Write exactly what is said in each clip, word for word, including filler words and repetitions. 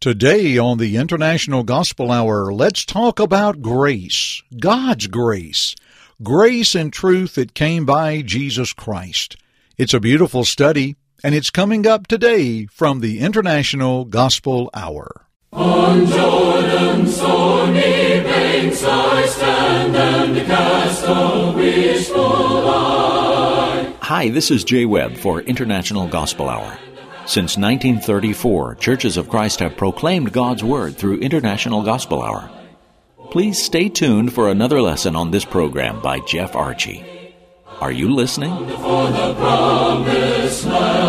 Today on the International Gospel Hour, let's talk about grace, God's grace, grace and truth that came by Jesus Christ. It's a beautiful study, and it's coming up today from the International Gospel Hour. On Jordan's stormy banks I stand and cast a wishful eye. Hi, this is Jay Webb for International Gospel Hour. Since nineteen thirty-four, Churches of Christ have proclaimed God's Word through International Gospel Hour. Please stay tuned for another lesson on this program by Jeff Archie. Are you listening? For the promised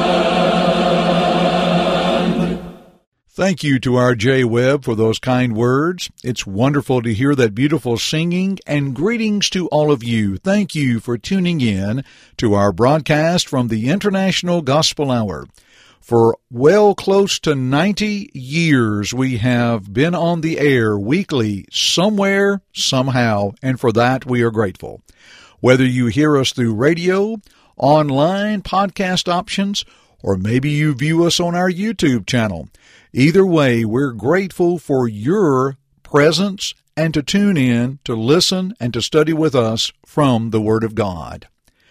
land. Thank you to our Jay Webb for those kind words. It's wonderful to hear that beautiful singing, and greetings to all of you. Thank you for tuning in to our broadcast from the International Gospel Hour. For well close to ninety years, we have been on the air weekly, somewhere, somehow, and for that we are grateful. Whether you hear us through radio, online, podcast options, or maybe you view us on our YouTube channel, either way, we're grateful for your presence and to tune in, to listen, and to study with us from the Word of God.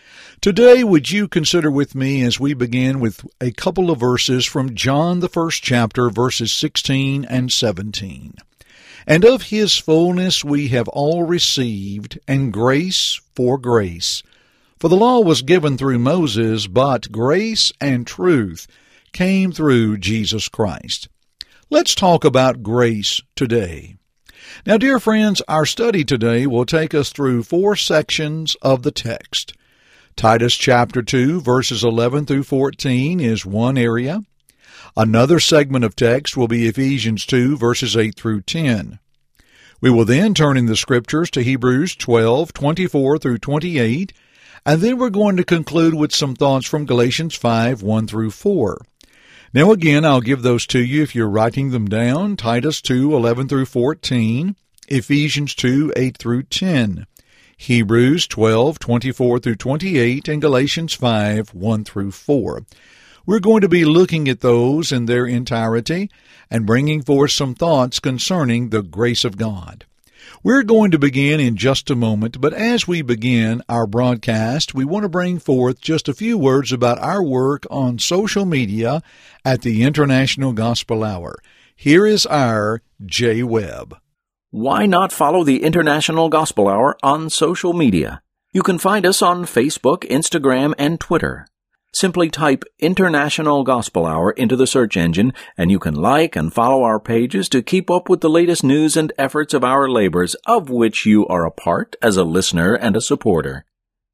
Today, would you consider with me as we begin with a couple of verses from John, the first chapter, verses sixteen and seventeen. And of his fullness we have all received, and grace for grace. For the law was given through Moses, but grace and truth came through Jesus Christ. Let's talk about grace today. Now, dear friends, our study today will take us through four sections of the text. Titus chapter two, verses eleven through fourteen is one area. Another segment of text will be Ephesians two, verses eight through ten. We will then turn in the Scriptures to Hebrews twelve, twenty-four through twenty-eight, and then we're going to conclude with some thoughts from Galatians five, one through four. Now again, I'll give those to you if you're writing them down. Titus two, eleven through fourteen, Ephesians two, eight through ten. Hebrews twelve, twenty-four through twenty-eight, and Galatians five, one through four. We're going to be looking at those in their entirety and bringing forth some thoughts concerning the grace of God. We're going to begin in just a moment, but as we begin our broadcast, we want to bring forth just a few words about our work on social media at the International Gospel Hour. Here is our Jay Webb. Why not follow the International Gospel Hour on social media? You can find us on Facebook, Instagram, and Twitter. Simply type International Gospel Hour into the search engine, and you can like and follow our pages to keep up with the latest news and efforts of our labors, of which you are a part as a listener and a supporter.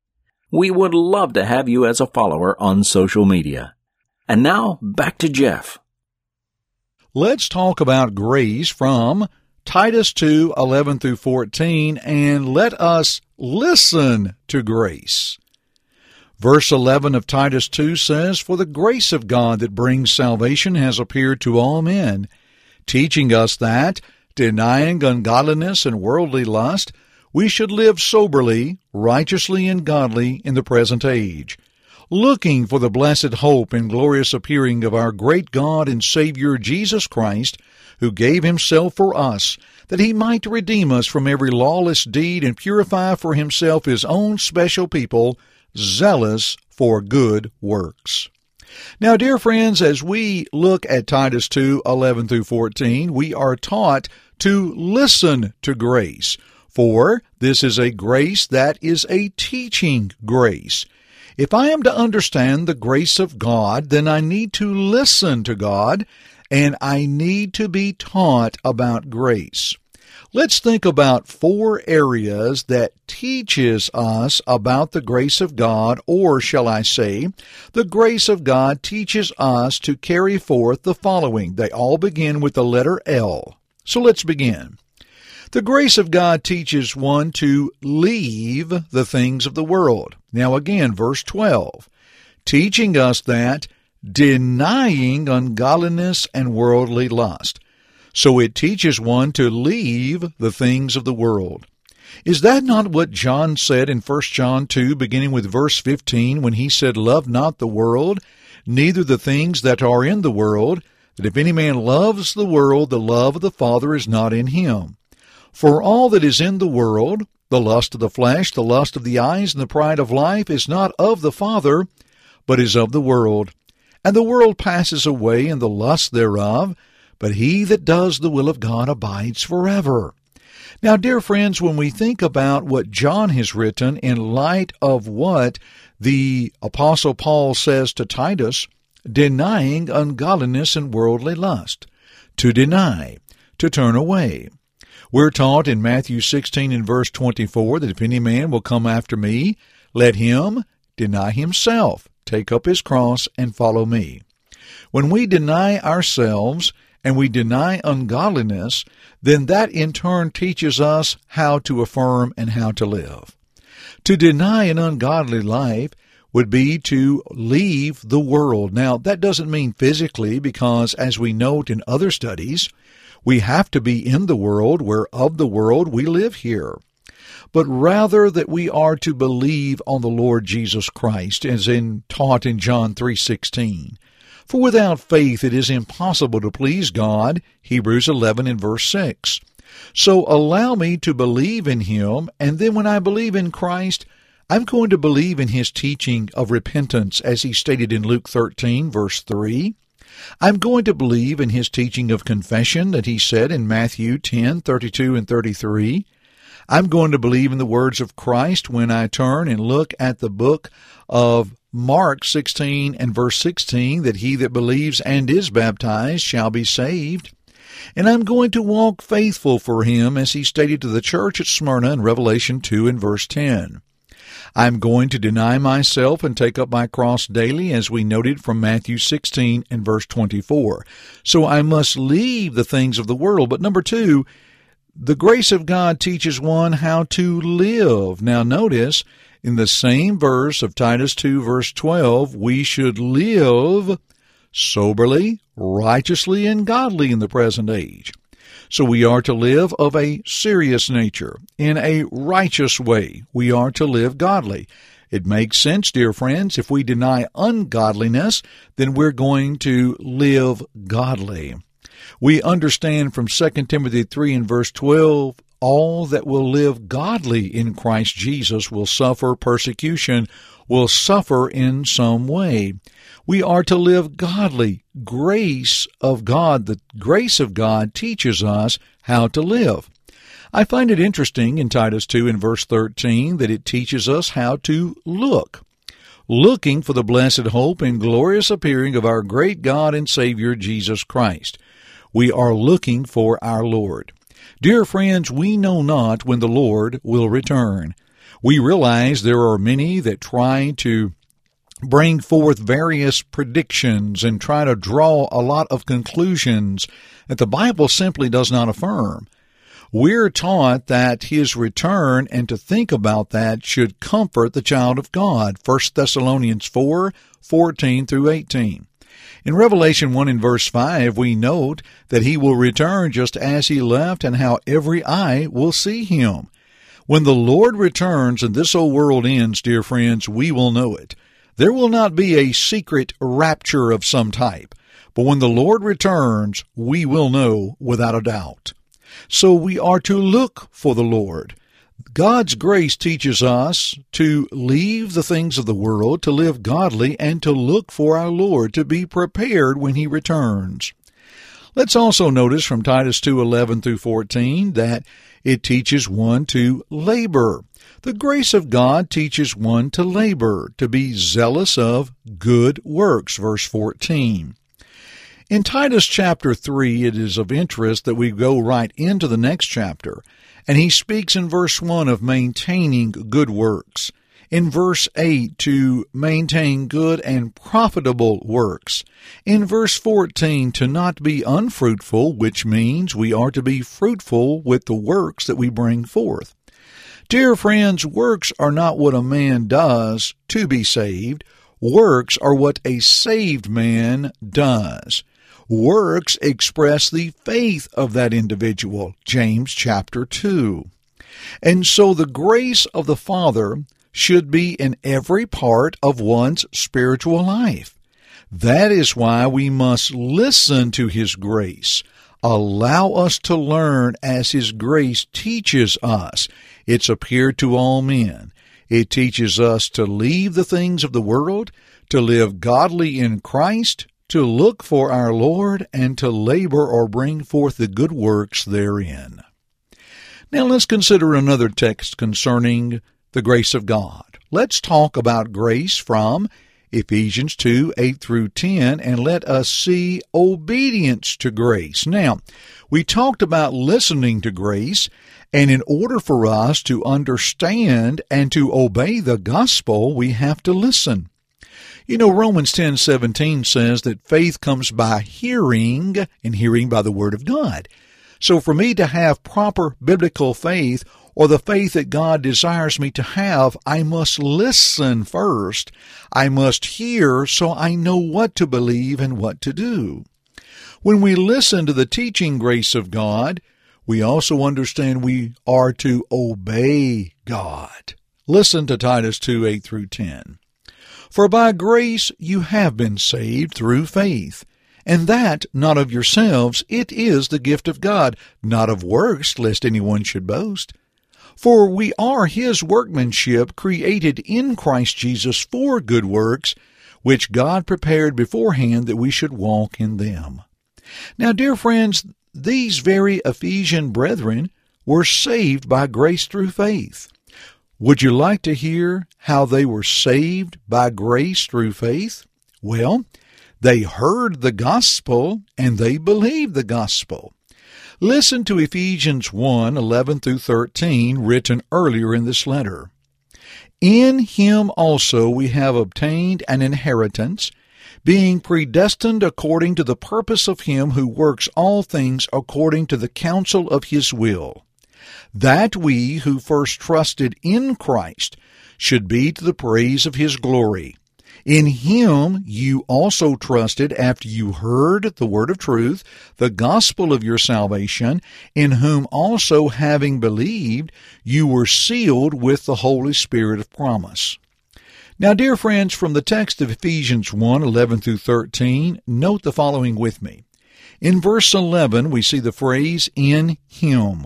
We would love to have you as a follower on social media. And now, back to Jeff. Let's talk about grace from Titus two, eleven through fourteen, and let us listen to grace. Verse eleven of Titus two says, For the grace of God that brings salvation has appeared to all men, teaching us that, denying ungodliness and worldly lust, we should live soberly, righteously, and godly in the present age, looking for the blessed hope and glorious appearing of our great God and Savior Jesus Christ, who gave himself for us, that he might redeem us from every lawless deed and purify for himself his own special people, zealous for good works. Now, dear friends, as we look at Titus two, eleven through fourteen, we are taught to listen to grace, for this is a grace that is a teaching grace. If I am to understand the grace of God, then I need to listen to God, and I need to be taught about grace. Let's think about four areas that teaches us about the grace of God, or shall I say, the grace of God teaches us to carry forth the following. They all begin with the letter L. So let's begin. The grace of God teaches one to leave the things of the world. Now again, verse twelve, teaching us that denying ungodliness and worldly lust. So it teaches one to leave the things of the world. Is that not what John said in First John two, beginning with verse fifteen, when he said, Love not the world, neither the things that are in the world? that if any man loves the world, the love of the Father is not in him. For all that is in the world, the lust of the flesh, the lust of the eyes, and the pride of life, is not of the Father, but is of the world. And the world passes away, and the lust thereof, but he that does the will of God abides forever. Now, dear friends, when we think about what John has written in light of what the Apostle Paul says to Titus, denying ungodliness and worldly lust, to deny, to turn away. We're taught in Matthew sixteen and verse twenty-four that if any man will come after me, let him deny himself, take up his cross, and follow me. When we deny ourselves and we deny ungodliness, then that in turn teaches us how to affirm and how to live. To deny an ungodly life would be to leave the world. Now, that doesn't mean physically, because as we note in other studies, we have to be in the world, where of the world we live here. But rather that we are to believe on the Lord Jesus Christ, as in taught in John three sixteen. For without faith it is impossible to please God, Hebrews eleven and verse six. So allow me to believe in him, and then when I believe in Christ, I'm going to believe in his teaching of repentance, as he stated in Luke thirteen, verse three. I'm going to believe in his teaching of confession that he said in Matthew ten, thirty-two and thirty-three. I'm going to believe in the words of Christ when I turn and look at the book of Mark sixteen and verse sixteen, that he that believes and is baptized shall be saved. And I'm going to walk faithful for him, as he stated to the church at Smyrna in Revelation two and verse ten. I'm going to deny myself and take up my cross daily, as we noted from Matthew sixteen and verse twenty-four. So I must leave the things of the world. But number two, the grace of God teaches one how to live. Now notice, in the same verse of Titus two, verse twelve, we should live soberly, righteously, and godly in the present age. So we are to live of a serious nature, in a righteous way. We are to live godly. It makes sense, dear friends, if we deny ungodliness, then we're going to live godly. We understand from Second Timothy three and verse twelve, all that will live godly in Christ Jesus will suffer persecution, will suffer in some way. We are to live godly. Grace of God, the grace of God teaches us how to live. I find it interesting in Titus two and verse thirteen that it teaches us how to look. Looking for the blessed hope and glorious appearing of our great God and Savior Jesus Christ. We are looking for our Lord. Dear friends, we know not when the Lord will return. We realize there are many that try to bring forth various predictions and try to draw a lot of conclusions that the Bible simply does not affirm. We're taught that his return, and to think about that should comfort the child of God. First Thessalonians four, fourteen through eighteen. In Revelation one and verse five, we note that he will return just as he left, and how every eye will see him. When the Lord returns and this old world ends, dear friends, we will know it. There will not be a secret rapture of some type, but when the Lord returns, we will know without a doubt. So we are to look for the Lord. God's grace teaches us to leave the things of the world, to live godly, and to look for our Lord, to be prepared when he returns. Let's also notice from Titus two, eleven through fourteen that it teaches one to labor. The grace of God teaches one to labor, to be zealous of good works, verse fourteen. In Titus chapter three, it is of interest that we go right into the next chapter, and he speaks in verse one of maintaining good works. In verse eight, to maintain good and profitable works. In verse fourteen, to not be unfruitful, which means we are to be fruitful with the works that we bring forth. Dear friends, works are not what a man does to be saved. Works are what a saved man does. Works express the faith of that individual, James chapter two. And so the grace of the Father should be in every part of one's spiritual life. That is why we must listen to His grace. Allow us to learn as His grace teaches us. It's appeared to all men. It teaches us to leave the things of the world, to live godly in Christ, to look for our Lord, and to labor or bring forth the good works therein. Now let's consider another text concerning the grace of God. Let's talk about grace from Ephesians two, eight through ten, and let us see obedience to grace. Now, we talked about listening to grace, and in order for us to understand and to obey the gospel, we have to listen. You know, Romans ten seventeen says that faith comes by hearing, and hearing by the Word of God. So for me to have proper biblical faith, or the faith that God desires me to have, I must listen first. I must hear so I know what to believe and what to do. When we listen to the teaching grace of God, we also understand we are to obey God. Listen to Titus two, eight through ten. For by grace you have been saved through faith, and that not of yourselves, it is the gift of God, not of works, lest anyone should boast. For we are His workmanship, created in Christ Jesus for good works, which God prepared beforehand that we should walk in them. Now, dear friends, these very Ephesian brethren were saved by grace through faith. Would you like to hear how they were saved by grace through faith? Well, they heard the gospel and they believed the gospel. Listen to Ephesians one, eleven through thirteen, written earlier in this letter. In Him also we have obtained an inheritance, being predestined according to the purpose of Him who works all things according to the counsel of His will, that we who first trusted in Christ should be to the praise of His glory. In Him you also trusted after you heard the word of truth, the gospel of your salvation, in whom also having believed, you were sealed with the Holy Spirit of promise. Now, dear friends, from the text of Ephesians one, eleven through thirteen, note the following with me. In verse eleven, we see the phrase, in Him.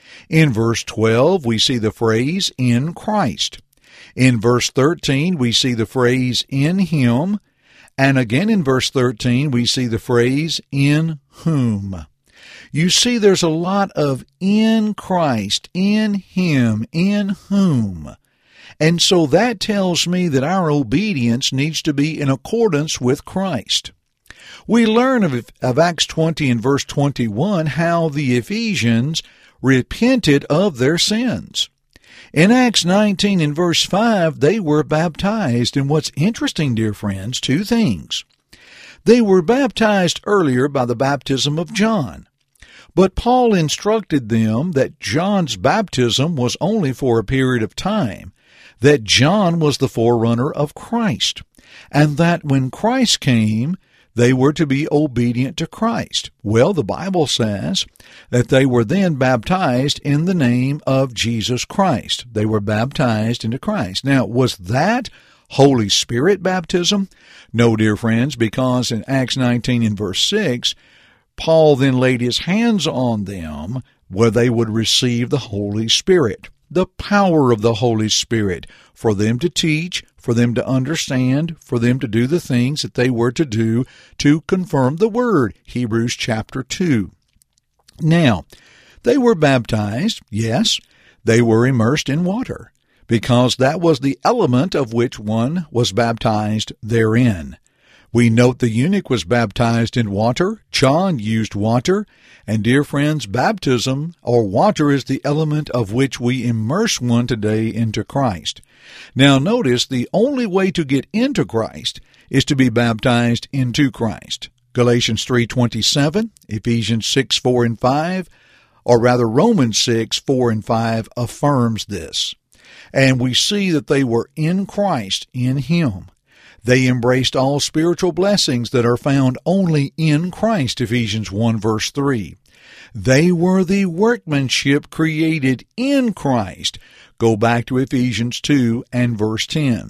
In verse twelve, we see the phrase, in Christ. In verse thirteen, we see the phrase, in Him, and again in verse thirteen, we see the phrase, in whom. You see, there's a lot of in Christ, in Him, in whom. And so that tells me that our obedience needs to be in accordance with Christ. We learn of, of Acts twenty and verse twenty-one how the Ephesians repented of their sins. In Acts nineteen and verse five, they were baptized. And what's interesting, dear friends, two things. They were baptized earlier by the baptism of John. But Paul instructed them that John's baptism was only for a period of time, that John was the forerunner of Christ, and that when Christ came, they were to be obedient to Christ. Well, the Bible says that they were then baptized in the name of Jesus Christ. They were baptized into Christ. Now, was that Holy Spirit baptism? No, dear friends, because in Acts nineteen and verse six, Paul then laid his hands on them where they would receive the Holy Spirit, the power of the Holy Spirit, for them to teach, for them to understand, for them to do the things that they were to do to confirm the Word, Hebrews chapter two. Now, they were baptized, yes, they were immersed in water, because that was the element of which one was baptized therein. We note the eunuch was baptized in water, John used water, and dear friends, baptism or water is the element of which we immerse one today into Christ. Now notice the only way to get into Christ is to be baptized into Christ. Galatians three twenty-seven, Ephesians six, four and five, or rather Romans six, four and five affirms this. And we see that they were in Christ, in Him. They embraced all spiritual blessings that are found only in Christ, Ephesians one verse three. They were the workmanship created in Christ. Go back to Ephesians two and verse ten.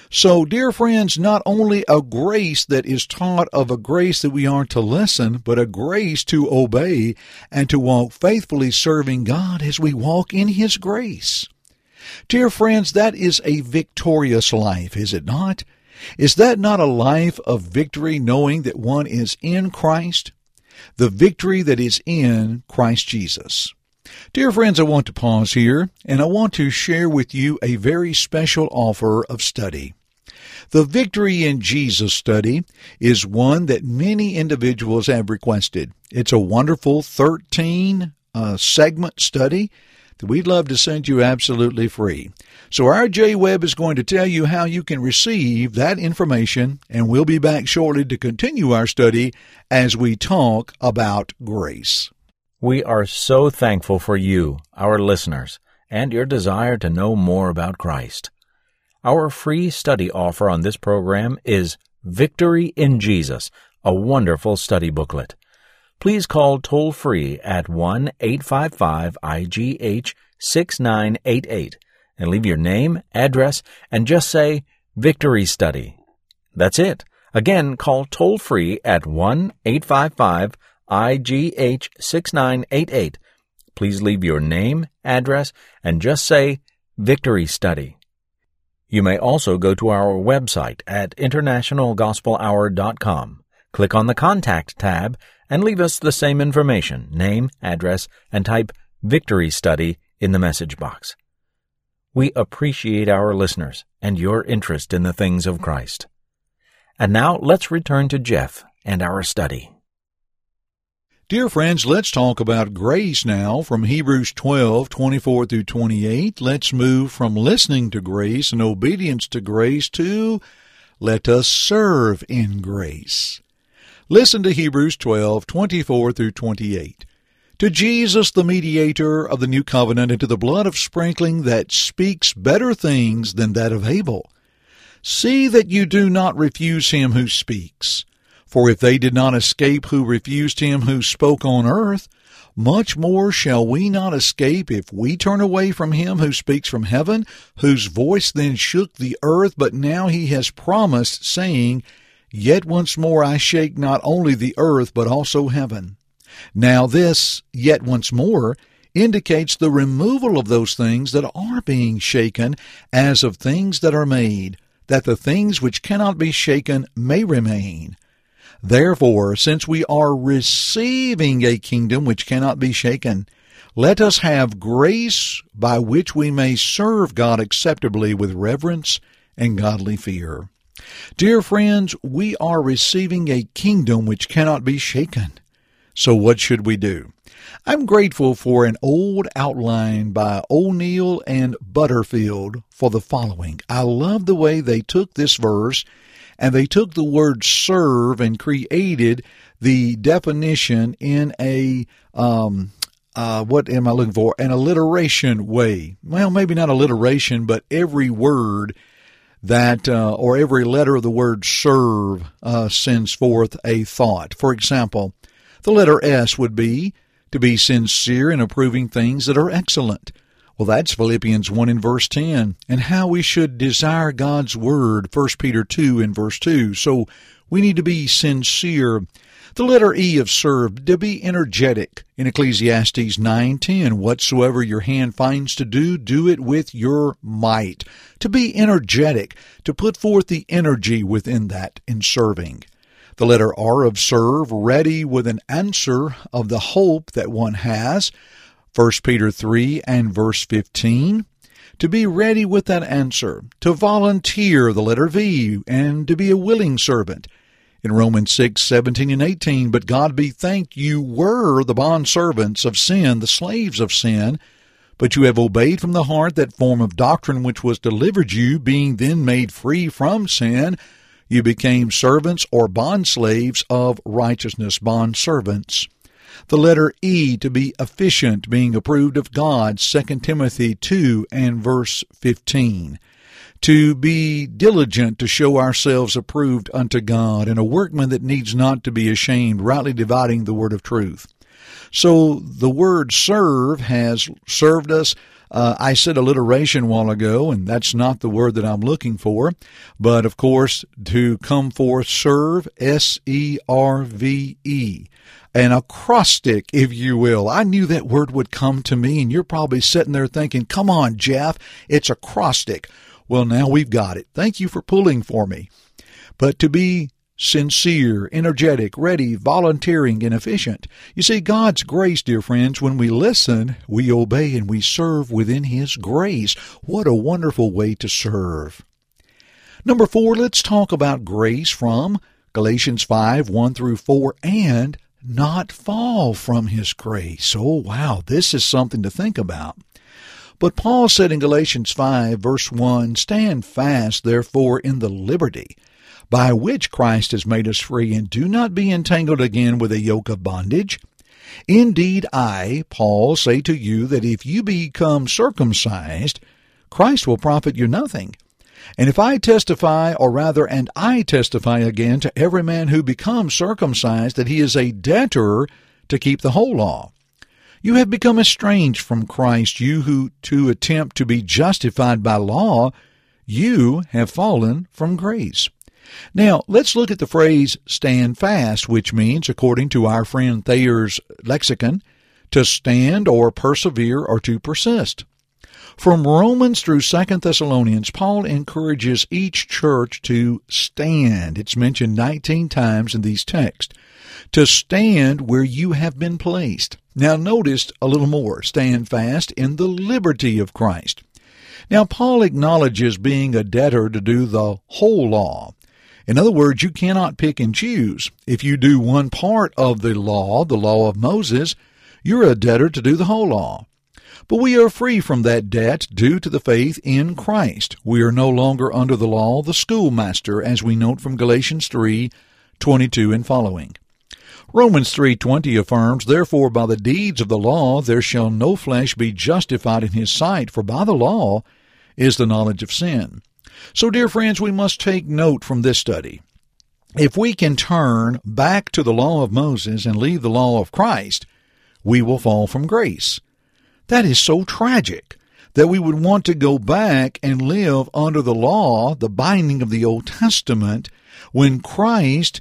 So, dear friends, not only a grace that is taught of a grace that we are to listen, but a grace to obey and to walk faithfully serving God as we walk in His grace. Dear friends, that is a victorious life, is it not? Is that not a life of victory, knowing that one is in Christ? The victory that is in Christ Jesus. Dear friends, I want to pause here, and I want to share with you a very special offer of study. The Victory in Jesus study is one that many individuals have requested. It's a wonderful thirteen uh, segment study that we'd love to send you absolutely free. So R J Webb is going to tell you how you can receive that information, and we'll be back shortly to continue our study as we talk about grace. We are so thankful for you, our listeners, and your desire to know more about Christ. Our free study offer on this program is Victory in Jesus, a wonderful study booklet. Please call toll-free at one eight five five I G H six nine eight eight and leave your name, address, and just say Victory Study. That's it. Again, call toll-free at one eight five five I G H six nine eight eight. Please leave your name, address, and just say Victory Study. You may also go to our website at international gospel hour dot com. Click on the Contact tab and leave us the same information, name, address, and type Victory Study in the message box. We appreciate our listeners and your interest in the things of Christ. And now let's return to Jeff and our study. Dear friends, let's talk about grace now from Hebrews twelve, twenty-four through twenty-eight. Let's move from listening to grace and obedience to grace to let us serve in grace. Listen to Hebrews twelve, twenty-four through twenty-eight. To Jesus, the mediator of the new covenant, and to the blood of sprinkling that speaks better things than that of Abel. See that you do not refuse him who speaks. For if they did not escape who refused him who spoke on earth, much more shall we not escape if we turn away from him who speaks from heaven, whose voice then shook the earth, but now he has promised, saying, Yet once more I shake not only the earth, but also heaven. Now this, yet once more, indicates the removal of those things that are being shaken, as of things that are made, that the things which cannot be shaken may remain. Therefore, since we are receiving a kingdom which cannot be shaken, let us have grace by which we may serve God acceptably with reverence and godly fear. Dear friends, we are receiving a kingdom which cannot be shaken. So what should we do? I'm grateful for an old outline by O'Neill and Butterfield for the following. I love the way they took this verse and they took the word serve and created the definition in a, um, uh, what am I looking for? An alliteration way. Well, maybe not alliteration, but every word that, uh, or every letter of the word serve uh, sends forth a thought. For example, the letter S would be to be sincere in approving things that are excellent. Well, that's Philippians one in verse ten, and how we should desire God's word, First Peter two in verse two. So we need to be sincere. The letter E of serve, to be energetic, in Ecclesiastes nine ten. Whatsoever your hand finds to do, do it with your might. To be energetic, to put forth the energy within that in serving. The letter R of serve, ready with an answer of the hope that one has, First Peter three and verse fifteen, to be ready with that answer, to volunteer, the letter V, and to be a willing servant. In Romans six, seventeen and eighteen, but God be thanked, you were the bondservants of sin, the slaves of sin, but you have obeyed from the heart that form of doctrine which was delivered you, being then made free from sin, you became servants or bondslaves of righteousness, bondservants. The letter E, to be efficient, being approved of God, Second Timothy two and verse fifteen. To be diligent, to show ourselves approved unto God, and a workman that needs not to be ashamed, rightly dividing the word of truth. So the word serve has served us. Uh, I said alliteration a while ago, and that's not the word that I'm looking for. But, of course, to come forth, serve, S E R V E. An acrostic, if you will. I knew that word would come to me, and you're probably sitting there thinking, come on, Jeff, it's acrostic. Well, now we've got it. Thank you for pulling for me. But to be sincere, energetic, ready, volunteering, and efficient. You see, God's grace, dear friends, when we listen, we obey, and we serve within His grace. What a wonderful way to serve. Number four, let's talk about grace from Galatians five, one through four, and not fall from His grace. Oh, wow, this is something to think about. But Paul said in Galatians five, verse one, "Stand fast, therefore, in the liberty by which Christ has made us free, and do not be entangled again with a yoke of bondage. Indeed, I, Paul, say to you that if you become circumcised, Christ will profit you nothing. And if I testify, or rather, and I testify again to every man who becomes circumcised, that he is a debtor to keep the whole law. You have become estranged from Christ, you who to attempt to be justified by law, you have fallen from grace." Now, let's look at the phrase stand fast, which means, according to our friend Thayer's lexicon, to stand or persevere or to persist. From Romans through Second Thessalonians, Paul encourages each church to stand. It's mentioned nineteen times in these texts. To stand where you have been placed. Now, notice a little more. Stand fast in the liberty of Christ. Now, Paul acknowledges being a debtor to do the whole law. In other words, you cannot pick and choose. If you do one part of the law, the law of Moses, you're a debtor to do the whole law. But we are free from that debt due to the faith in Christ. We are no longer under the law, the schoolmaster, as we note from Galatians three, twenty-two and following. Romans three twenty affirms, "Therefore by the deeds of the law there shall no flesh be justified in his sight, for by the law is the knowledge of sin." So, dear friends, we must take note from this study. If we can turn back to the law of Moses and leave the law of Christ, we will fall from grace. That is so tragic, that we would want to go back and live under the law, the binding of the Old Testament, when Christ,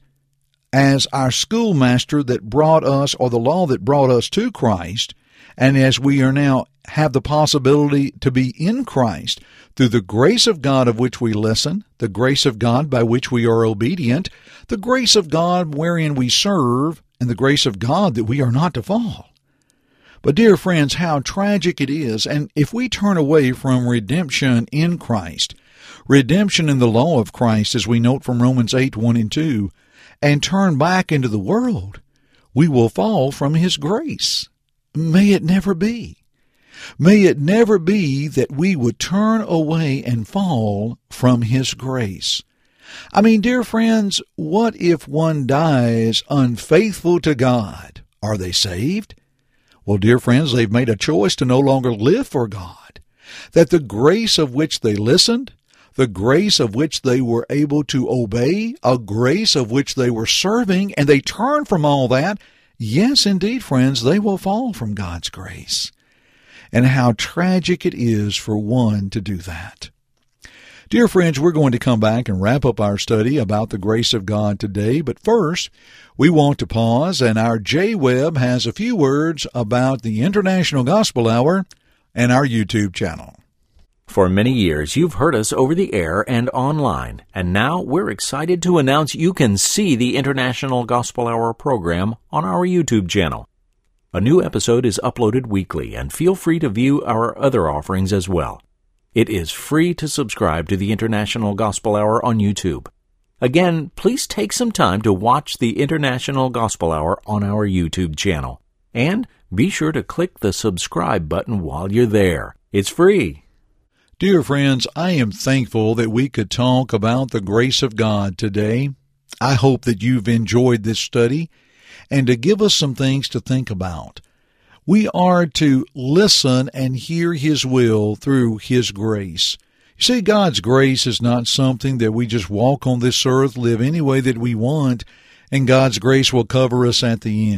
as our schoolmaster that brought us, or the law that brought us to Christ, and as we are now have the possibility to be in Christ, through the grace of God of which we listen, the grace of God by which we are obedient, the grace of God wherein we serve, and the grace of God that we are not to fall. But, dear friends, how tragic it is, and if we turn away from redemption in Christ, redemption in the law of Christ, as we note from Romans eight, one and two, and turn back into the world, we will fall from His grace. May it never be. May it never be that we would turn away and fall from His grace. I mean, dear friends, what if one dies unfaithful to God? Are they saved? Well, dear friends, they've made a choice to no longer live for God. That the grace of which they listened, the grace of which they were able to obey, a grace of which they were serving, and they turn from all that, yes, indeed, friends, they will fall from God's grace. And how tragic it is for one to do that. Dear friends, we're going to come back and wrap up our study about the grace of God today, but first, we want to pause, and our J Webb has a few words about the International Gospel Hour and our YouTube channel. For many years, you've heard us over the air and online, and now we're excited to announce you can see the International Gospel Hour program on our YouTube channel. A new episode is uploaded weekly, and feel free to view our other offerings as well. It is free to subscribe to the International Gospel Hour on YouTube. Again, please take some time to watch the International Gospel Hour on our YouTube channel. And be sure to click the subscribe button while you're there. It's free. Dear friends, I am thankful that we could talk about the grace of God today. I hope that you've enjoyed this study and to give us some things to think about. We are to listen and hear His will through His grace. You see, God's grace is not something that we just walk on this earth, live any way that we want, and God's grace will cover us at the end.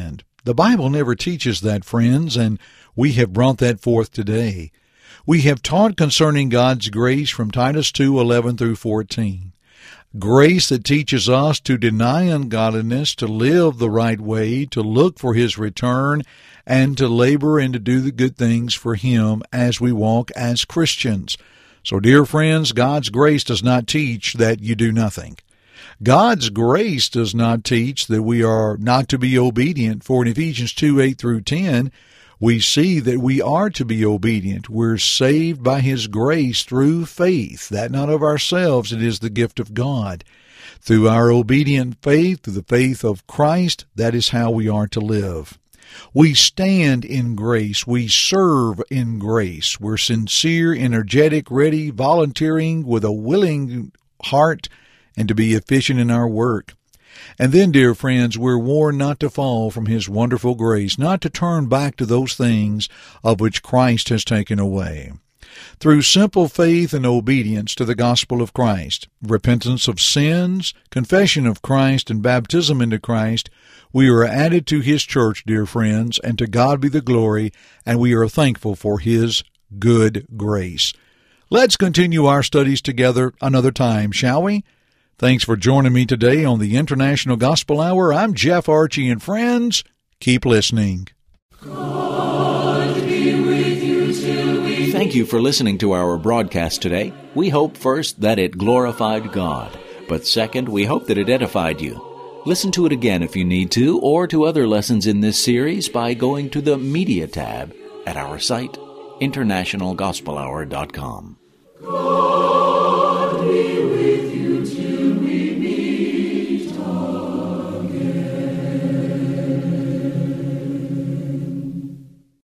The Bible never teaches that, friends, and we have brought that forth today. We have taught concerning God's grace from Titus two eleven through fourteen. Grace that teaches us to deny ungodliness, to live the right way, to look for His return, and to labor and to do the good things for Him as we walk as Christians. So, dear friends, God's grace does not teach that you do nothing. God's grace does not teach that we are not to be obedient, for in Ephesians two eight through ten, we see that we are to be obedient. We're saved by His grace through faith, that not of ourselves, it is the gift of God. Through our obedient faith, through the faith of Christ, that is how we are to live. We stand in grace. We serve in grace. We're sincere, energetic, ready, volunteering with a willing heart, and to be efficient in our work. And then, dear friends, we're warned not to fall from His wonderful grace, not to turn back to those things of which Christ has taken away. Through simple faith and obedience to the gospel of Christ, repentance of sins, confession of Christ, and baptism into Christ, we are added to His church, dear friends, and to God be the glory, and we are thankful for His good grace. Let's continue our studies together another time, shall we? Thanks for joining me today on the International Gospel Hour. I'm Jeff Archie, and friends, keep listening. God be with you till we... Thank you for listening to our broadcast today. We hope, first, that it glorified God, but second, we hope that it edified you. Listen to it again if you need to, or to other lessons in this series by going to the Media tab at our site, international gospel hour dot com. God be with you.